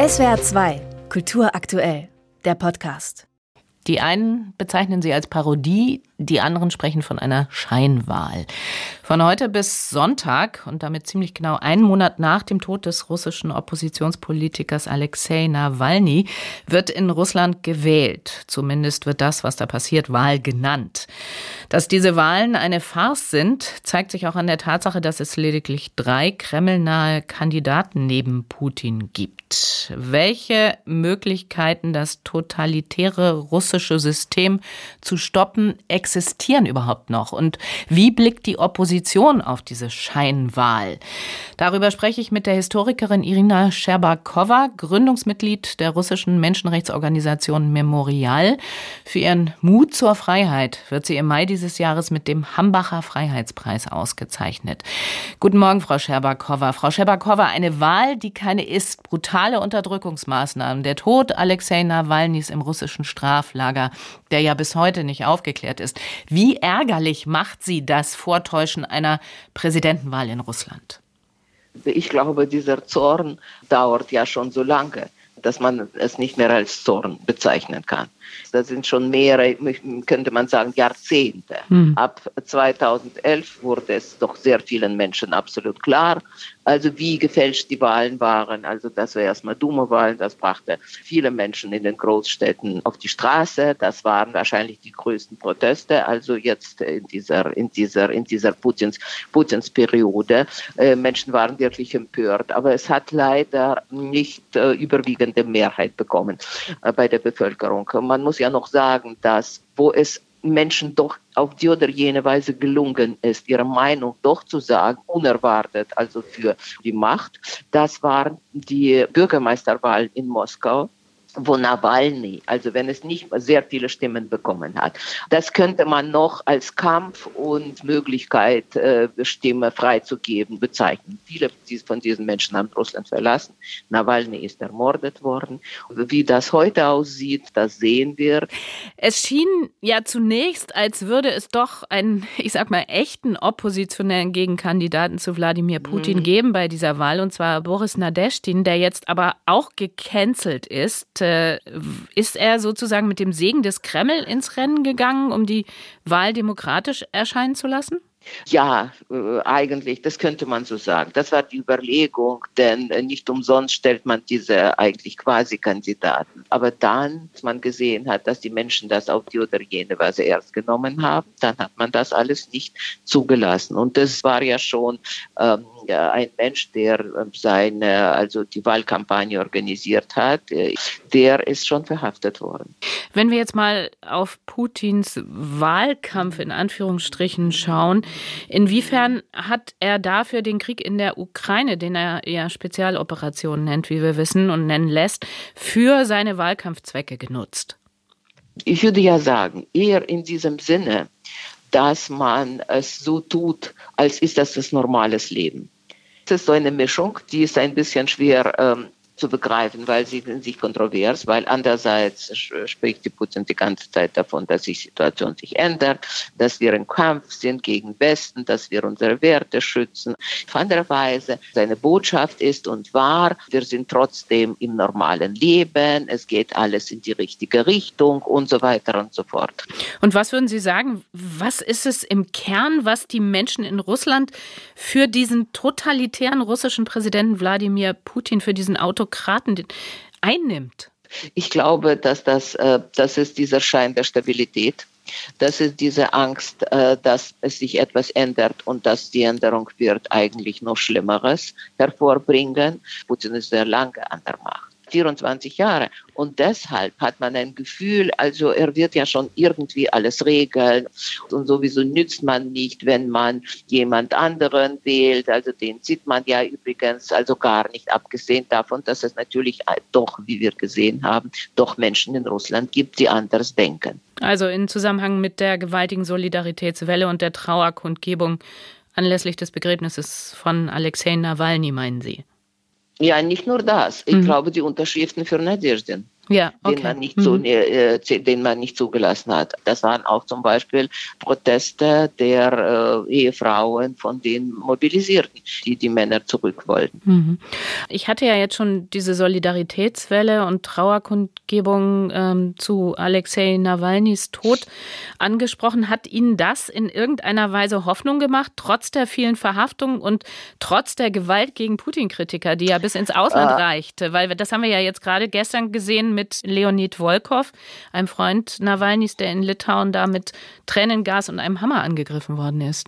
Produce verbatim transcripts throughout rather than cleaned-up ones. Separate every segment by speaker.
Speaker 1: S W R zwei, Kultur aktuell, der Podcast.
Speaker 2: Die einen bezeichnen sie als Parodie, die anderen sprechen von einer Scheinwahl. Von heute bis Sonntag und damit ziemlich genau einen Monat nach dem Tod des russischen Oppositionspolitikers Alexei Nawalny wird in Russland gewählt. Zumindest wird das, was da passiert, Wahl genannt. Dass diese Wahlen eine Farce sind, zeigt sich auch an der Tatsache, dass es lediglich drei kremlnahe Kandidaten neben Putin gibt. Welche Möglichkeiten, das totalitäre russische System zu stoppen, existieren überhaupt noch? Und wie blickt die Opposition auf diese Scheinwahl? Darüber spreche ich mit der Historikerin Irina Scherbakowa, Gründungsmitglied der russischen Menschenrechtsorganisation Memorial. Für ihren Mut zur Freiheit wird sie im Mai dieses Jahres mit dem Hambacher Freiheitspreis ausgezeichnet. Guten Morgen, Frau Scherbakowa. Frau Scherbakowa, eine Wahl, die keine ist. Brutale Unterdrückungsmaßnahmen. Der Tod Alexei Nawalnys im russischen Straflager, der ja bis heute nicht aufgeklärt ist. Wie ärgerlich macht Sie das Vortäuschen einer Präsidentenwahl in Russland?
Speaker 3: Ich glaube, dieser Zorn dauert ja schon so lange, dass man es nicht mehr als Zorn bezeichnen kann. Das sind schon mehrere, könnte man sagen, Jahrzehnte. Hm. Ab zweitausendelf wurde es doch sehr vielen Menschen absolut klar, also wie gefälscht die Wahlen waren. Also das war erstmal dumme Wahlen, das brachte viele Menschen in den Großstädten auf die Straße. Das waren wahrscheinlich die größten Proteste. Also jetzt in dieser, in dieser, in dieser Putins, Putins Periode. Äh, Menschen waren wirklich empört. Aber es hat leider nicht äh, überwiegende Mehrheit bekommen äh, bei der Bevölkerung. Man muss ja noch sagen, dass wo es Menschen doch auf die oder jene Weise gelungen ist, ihre Meinung doch zu sagen, unerwartet, also für die Macht, das waren die Bürgermeisterwahlen in Moskau, wo Nawalny, also wenn es nicht sehr viele Stimmen bekommen hat. Das könnte man noch als Kampf und Möglichkeit, äh, Stimme freizugeben, bezeichnen. Viele von diesen Menschen haben Russland verlassen. Nawalny ist ermordet worden. Wie das heute aussieht, das sehen wir.
Speaker 2: Es schien ja zunächst, als würde es doch einen, ich sag mal, echten oppositionellen Gegenkandidaten zu Wladimir Putin mhm. geben bei dieser Wahl, und zwar Boris Nadeschdin, der jetzt aber auch gecancelt ist. Ist er sozusagen mit dem Segen des Kreml ins Rennen gegangen, um die Wahl demokratisch erscheinen zu lassen?
Speaker 3: Ja, äh, eigentlich, das könnte man so sagen. Das war die Überlegung, denn äh, nicht umsonst stellt man diese eigentlich Quasi-Kandidaten. Aber dann, als man gesehen hat, dass die Menschen das auf die oder jene Weise ernst genommen haben, dann hat man das alles nicht zugelassen. Und das war ja schon ähm, ja, ein Mensch, der seine, also die Wahlkampagne organisiert hat, äh, der ist schon verhaftet worden.
Speaker 2: Wenn wir jetzt mal auf Putins Wahlkampf in Anführungsstrichen schauen, inwiefern hat er dafür den Krieg in der Ukraine, den er ja Spezialoperation nennt, wie wir wissen und nennen lässt, für seine Wahlkampfzwecke genutzt?
Speaker 3: Ich würde ja sagen, eher in diesem Sinne, dass man es so tut, als ist das das normales Leben. Es ist so eine Mischung, die ist ein bisschen schwer ähm, zu begreifen, weil sie in sich kontrovers, weil andererseits spricht die Putin die ganze Zeit davon, dass die Situation sich ändert, dass wir im Kampf sind gegen Westen, dass wir unsere Werte schützen. Auf andere Weise, seine Botschaft ist und war, wir sind trotzdem im normalen Leben, es geht alles in die richtige Richtung und so weiter und so fort.
Speaker 2: Und was würden Sie sagen, was ist es im Kern, was die Menschen in Russland für diesen totalitären russischen Präsidenten Wladimir Putin, für diesen Autokraten einnimmt?
Speaker 3: Ich glaube, dass das, äh, das ist dieser Schein der Stabilität. Das ist diese Angst, äh, dass es sich etwas ändert und dass die Änderung wird eigentlich noch Schlimmeres hervorbringen. Putin ist sehr lange an der Macht. vierundzwanzig Jahre. Und deshalb hat man ein Gefühl, also er wird ja schon irgendwie alles regeln. Und sowieso nützt man nicht, wenn man jemand anderen wählt. Also den sieht man ja übrigens also gar nicht, abgesehen davon, dass es natürlich doch, wie wir gesehen haben, doch Menschen in Russland gibt, die anders denken.
Speaker 2: Also in Zusammenhang mit der gewaltigen Solidaritätswelle und der Trauerkundgebung anlässlich des Begräbnisses von Alexei Nawalny, meinen Sie?
Speaker 3: Ja, nicht nur das. Ich mhm. glaube, die Unterschriften für Nadeschdin.
Speaker 2: ja, okay.
Speaker 3: den man nicht so,
Speaker 2: mhm.
Speaker 3: äh, den man nicht zugelassen hat. Das waren auch zum Beispiel Proteste der äh, Ehefrauen von den Mobilisierten, die die Männer zurück wollten.
Speaker 2: Mhm. Ich hatte ja jetzt schon diese Solidaritätswelle und Trauerkundgebung ähm, zu Alexei Nawalnys Tod angesprochen. Hat Ihnen das in irgendeiner Weise Hoffnung gemacht, trotz der vielen Verhaftungen und trotz der Gewalt gegen Putin-Kritiker, die ja bis ins Ausland äh, reichte? Weil das haben wir ja jetzt gerade gestern gesehen mit Leonid Volkov, einem Freund Nawalnys, der in Litauen da mit Tränengas und einem Hammer angegriffen worden ist.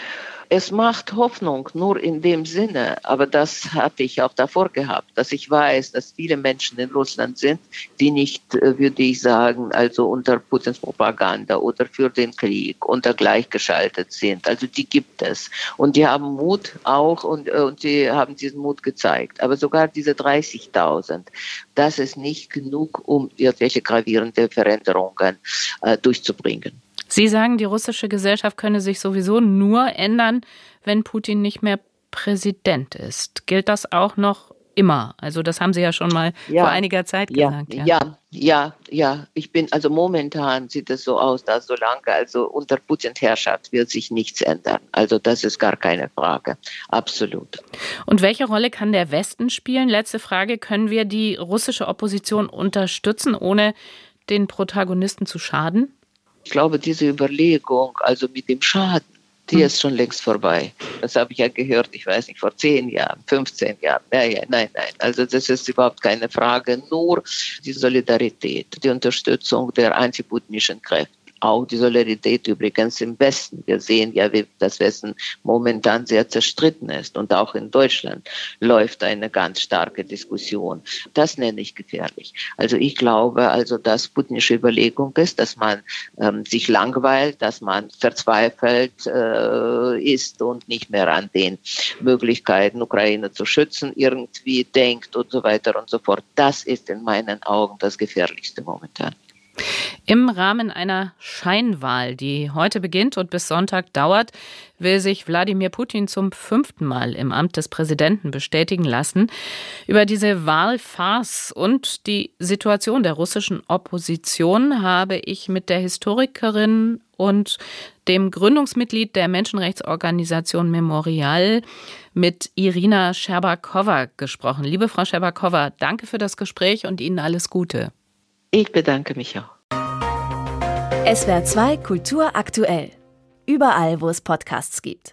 Speaker 3: Es macht Hoffnung, nur in dem Sinne, aber das hatte ich auch davor gehabt, dass ich weiß, dass viele Menschen in Russland sind, die nicht, würde ich sagen, also unter Putins Propaganda oder für den Krieg unter gleichgeschaltet sind. Also die gibt es. Und die haben Mut auch und, und die haben diesen Mut gezeigt. Aber sogar diese dreißigtausend, das ist nicht genug, um irgendwelche gravierende Veränderungen äh, durchzubringen.
Speaker 2: Sie sagen, die russische Gesellschaft könne sich sowieso nur ändern, wenn Putin nicht mehr Präsident ist. Gilt das auch noch immer? Also das haben Sie ja schon mal ja, vor einiger Zeit
Speaker 3: ja,
Speaker 2: gesagt. Ja.
Speaker 3: ja, ja, ja. Ich bin, also momentan sieht es so aus, dass solange also unter Putins Herrschaft wird sich nichts ändern. Also das ist gar keine Frage. Absolut.
Speaker 2: Und welche Rolle kann der Westen spielen? Letzte Frage. Können wir die russische Opposition unterstützen, ohne den Protagonisten zu schaden?
Speaker 3: Ich glaube, diese Überlegung, also mit dem Schaden, die hm. ist schon längst vorbei. Das habe ich ja gehört, ich weiß nicht, vor zehn Jahren, fünfzehn Jahren. Ja, ja, nein, nein. Also das ist überhaupt keine Frage. Nur die Solidarität, die Unterstützung der antiputinischen Kräfte. Auch die Solidarität übrigens im Westen. Wir sehen ja, wie das Westen momentan sehr zerstritten ist. Und auch in Deutschland läuft eine ganz starke Diskussion. Das nenne ich gefährlich. Also ich glaube, also, dass putinische Überlegung ist, dass man ähm, sich langweilt, dass man verzweifelt äh, ist und nicht mehr an den Möglichkeiten, Ukraine zu schützen, irgendwie denkt und so weiter und so fort. Das ist in meinen Augen das Gefährlichste momentan.
Speaker 2: Im Rahmen einer Scheinwahl, die heute beginnt und bis Sonntag dauert, will sich Wladimir Putin zum fünften Mal im Amt des Präsidenten bestätigen lassen. Über diese Wahlfarce und die Situation der russischen Opposition habe ich mit der Historikerin und dem Gründungsmitglied der Menschenrechtsorganisation Memorial, mit Irina Scherbakowa, gesprochen. Liebe Frau Scherbakowa, danke für das Gespräch und Ihnen alles Gute.
Speaker 3: Ich bedanke mich auch.
Speaker 1: S W R zwei Kultur aktuell. Überall, wo es Podcasts gibt.